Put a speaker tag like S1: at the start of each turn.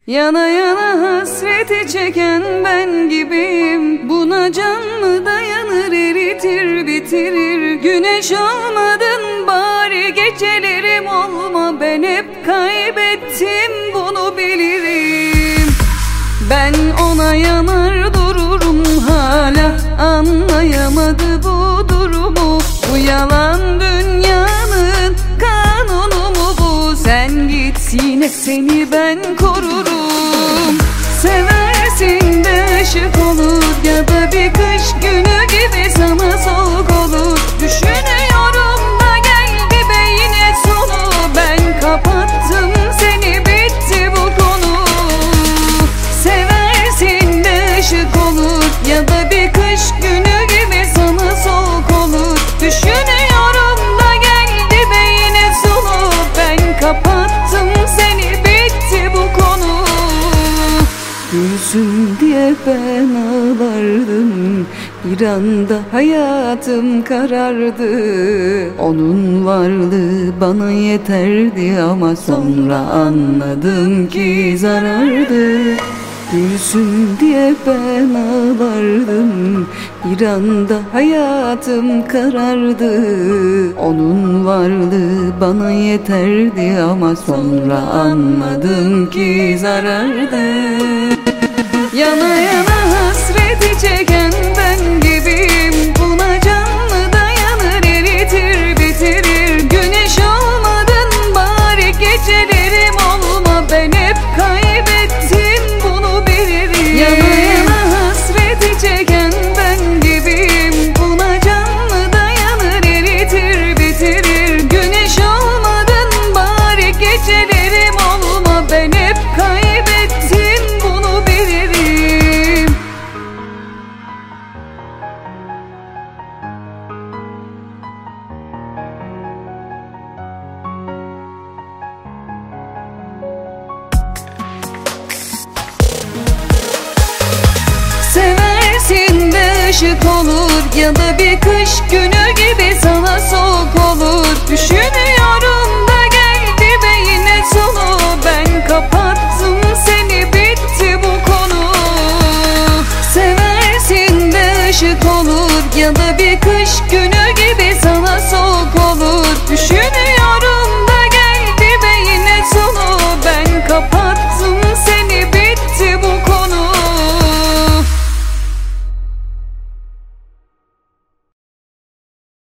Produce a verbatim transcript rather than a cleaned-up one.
S1: Yana yana hasreti çeken ben gibiyim. Buna can mı dayanır, eritir bitirir. Güneş olmadın bari, gecelerim olma. Ben hep kaybettim, bunu bilirim. Ben ona yanar dururum hala. Anlayamadı bu durumu. Bu yalan dünyanın kanunu mu bu? Sen git, yine seni ben korurum. Seversin de ışık olur, ya da bir kış günü gibi sana soğuk olur. Düşünüyorum da geldi be yine sonu. Ben kapattım seni, bitti bu konu. Seversin de ışık olur, ya da bir kış günü gibi sana soğuk olur. Düşünüyorum da geldi be yine sonu. Ben kapattım seni, bitti bu konu. Gülsün diye ben ağlardım, bir anda hayatım karardı. Onun varlığı bana yeterdi ama sonra anladım ki zarardı. Gülsün diye ben ağlardım, bir anda hayatım karardı. Onun varlığı bana yeterdi ama sonra anladım ki zarardı. Yana yana hasreti çeken ben gibiyim. Buna can mı dayanır, eritir bitirir. Güneş olmadın bari, gecelerim olma. Ben hep kaybettim, bunu bilirim. Yana yana hasreti çeken ben gibiyim. Buna can mı dayanır, eritir bitirir. Güneş olmadın bari, gecelerim olma. Ben hep kaybettim, bunu bilirim. Seversin de ışık olur, ya da bir kış günü gibi sana soğuk olur. Düşünüyorum da geldi be yine sonu. Ben kapattım seni, bitti bu konu. Seversin de ışık olur, ya da bir